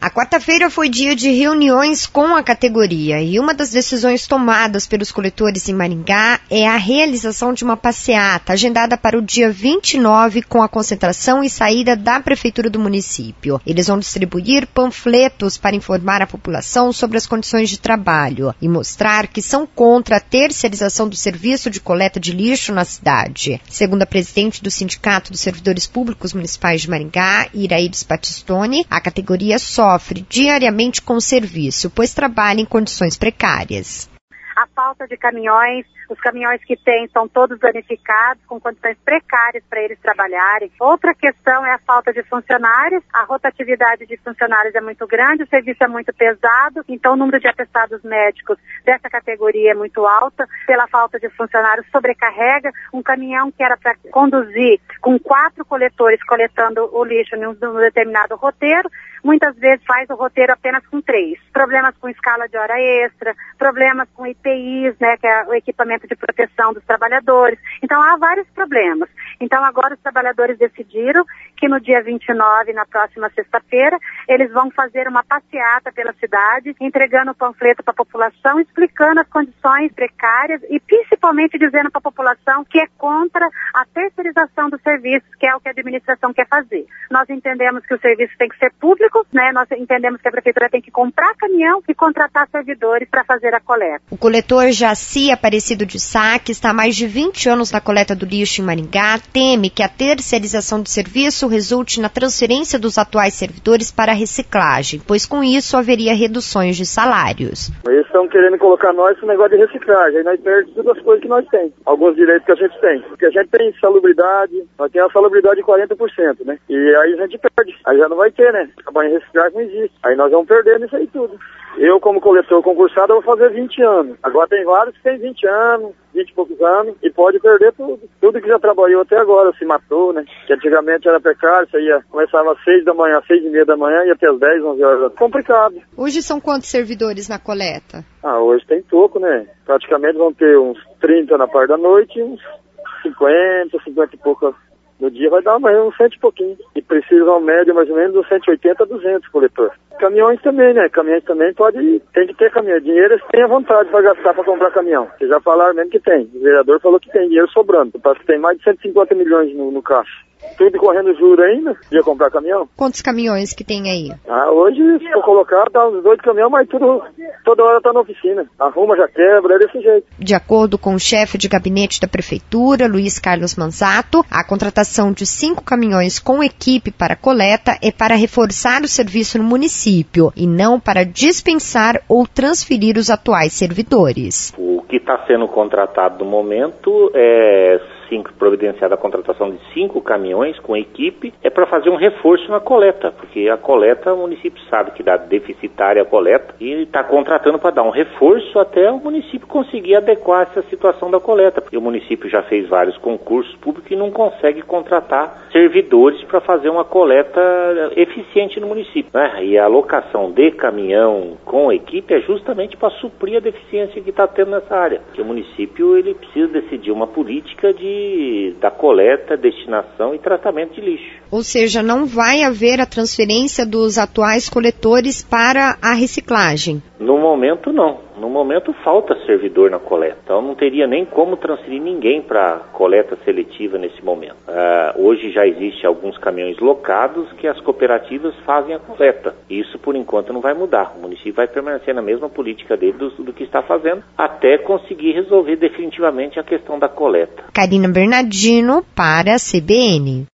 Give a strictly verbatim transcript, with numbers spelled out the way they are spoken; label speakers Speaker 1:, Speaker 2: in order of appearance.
Speaker 1: A quarta-feira foi dia de reuniões com a categoria e uma das decisões tomadas pelos coletores em Maringá é a realização de uma passeata agendada para o dia vinte e nove com a concentração e saída da prefeitura do município. Eles vão distribuir panfletos para informar a população sobre as condições de trabalho e mostrar que são contra a terceirização do serviço de coleta de lixo na cidade. Segundo a presidente do Sindicato dos Servidores Públicos Municipais de Maringá, Iraídes Batistoni, a categoria sofre diariamente com o serviço, pois trabalha em condições precárias.
Speaker 2: A falta de caminhões, os caminhões que tem são todos danificados, com condições precárias para eles trabalharem. Outra questão é a falta de funcionários, a rotatividade de funcionários é muito grande, o serviço é muito pesado, então o número de atestados médicos dessa categoria é muito alta, pela falta de funcionários sobrecarrega. Um caminhão que era para conduzir com quatro coletores coletando o lixo em um determinado roteiro, muitas vezes faz o roteiro apenas com três. Problemas com escala de hora extra, problemas com I P Is, né, que é o equipamento de proteção dos trabalhadores. Então há vários problemas. Então agora os trabalhadores decidiram que no dia vinte e nove, na próxima sexta-feira, eles vão fazer uma passeata pela cidade, entregando o panfleto para a população, explicando as condições precárias e principalmente dizendo para a população que é contra a terceirização dos serviços, que é o que a administração quer fazer. Nós entendemos que o serviço tem que ser público, né? Nós entendemos que a prefeitura tem que comprar caminhão e contratar servidores para fazer a coleta.
Speaker 1: O coletor Jaci Aparecido de Sá, que está há mais de vinte anos na coleta do lixo em Maringá, teme que a terceirização do serviço resulte na transferência dos atuais servidores para a reciclagem, pois com isso haveria reduções de salários.
Speaker 3: Eles estão querendo colocar nós no negócio de reciclagem, aí nós perdemos todas as coisas que nós temos, alguns direitos que a gente tem. Porque a gente tem salubridade, nós temos a salubridade de quarenta por cento, né? E aí a gente perde, aí já não vai ter, né? Trabalho em reciclagem não existe, aí nós vamos perdendo isso aí tudo. Eu, como coletor concursado, eu vou fazer vinte anos. Agora tem vários que tem vinte anos, vinte e poucos anos, e pode perder tudo. Tudo que já trabalhou até agora se matou, né? Que antigamente era precário, você ia, começava às seis da manhã, às seis e meia da manhã, e até às dez, onze horas. Complicado.
Speaker 1: Hoje são quantos servidores na coleta?
Speaker 3: Ah, hoje tem pouco, né? Praticamente vão ter uns trinta na parte da noite, uns cinquenta, cinquenta e poucos no dia, vai dar mais uns cento e pouquinho. E precisam, média, mais ou menos, uns cento e oitenta a duzentos coletor. Caminhões também, né? Caminhões também pode, tem que ter caminhão. Dinheiro eles têm a vontade para gastar para comprar caminhão. Vocês já falaram mesmo que tem. O vereador falou que tem dinheiro sobrando. Parece que tem mais de cento e cinquenta milhões no, no caixa. Tudo correndo juro ainda, ia comprar caminhão.
Speaker 1: Quantos caminhões que tem aí?
Speaker 3: Ah, hoje, se for colocar, dá uns dois caminhões, mas tudo, toda hora tá na oficina. Arruma, já quebra, é desse jeito.
Speaker 1: De acordo com o chefe de gabinete da prefeitura, Luiz Carlos Manzato, a contratação de cinco caminhões com equipe para coleta é para reforçar o serviço no município e não para dispensar ou transferir os atuais servidores.
Speaker 4: O que está sendo contratado no momento é cinco, providenciada a contratação de cinco caminhões com equipe, é para fazer um reforço na coleta, porque a coleta, o município sabe que dá deficitária a coleta e está contratando para dar um reforço até o município conseguir adequar essa situação da coleta, porque o município já fez vários concursos públicos e não consegue contratar servidores para fazer uma coleta eficiente no município, né? E a alocação de caminhão com equipe é justamente para suprir a deficiência que está tendo nessa área, que o município ele precisa decidir uma política de da coleta, destinação e tratamento de lixo.
Speaker 1: Ou seja, não vai haver a transferência dos atuais coletores para a reciclagem?
Speaker 4: No momento, não. No momento, falta servidor na coleta. Então, não teria nem como transferir ninguém para coleta seletiva nesse momento. Uh, hoje já existe alguns caminhões locados que as cooperativas fazem a coleta. Isso, por enquanto, não vai mudar. O município vai permanecer na mesma política dele do, do que está fazendo, até conseguir resolver definitivamente a questão da coleta.
Speaker 1: Karina Bernardino, para a C B N.